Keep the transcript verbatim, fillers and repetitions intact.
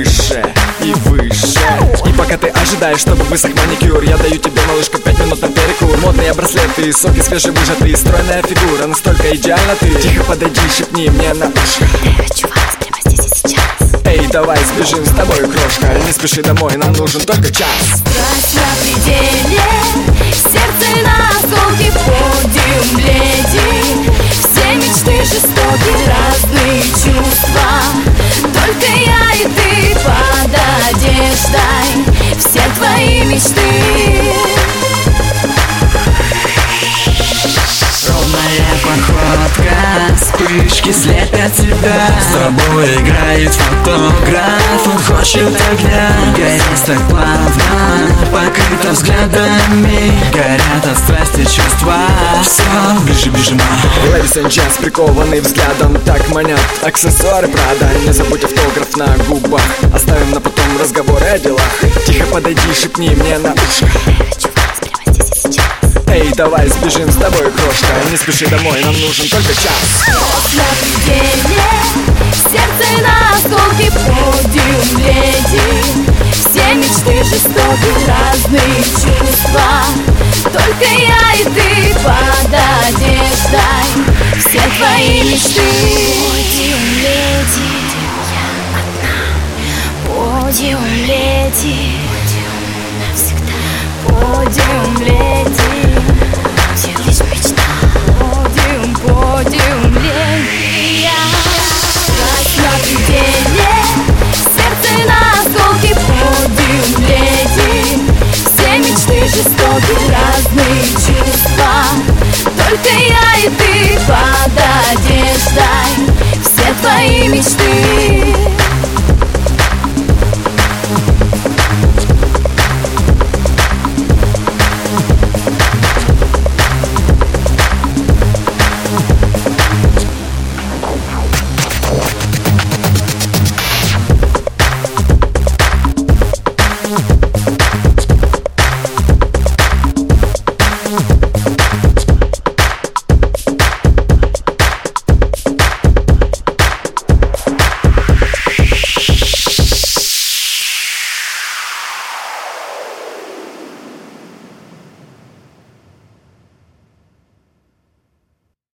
выше и выше. И пока ты ожидаешь, чтобы высох маникюр, я даю тебе, малышка, пять минут на перекур. Модные браслеты, соки свежевыжатые, стройная фигура, настолько идеально ты. Тихо подойди, шепни мне на ушко: я хочу вас прямо здесь и сейчас. Эй, давай сбежим с тобой, крошка, не спеши домой, нам нужен только час. Страсть на пределе, сердце на осколки, подиум леди. Все мечты жестоки, разные чувства, только я и ты под одеждой. Все твои мечты. Ровная походка, вспышки слепят тебя. С тобой играет фотограф, он хочет огня. Горит так плавно, покрыто взглядами, горят от страсти чувства. Все, ближе, ближе, мама. Ladies and gents, прикованный взглядом, так манят аксессуары Прада. Не забудь автограф на губах, оставим на потом разговоры о делах. Тихо подойди, шепни мне на ушко: я хочу вас прямо здесь и сейчас. эй, давай сбежим с тобой, крошка, не спеши домой, нам нужен только час. На пределе, сердце на осколки, подиум леди. Все мечты жестоки, разные чувства, только я и ты под одеждой. Все твои мечты. Подиум леди, я одна. Подиум леди, навсегда. Подиум леди.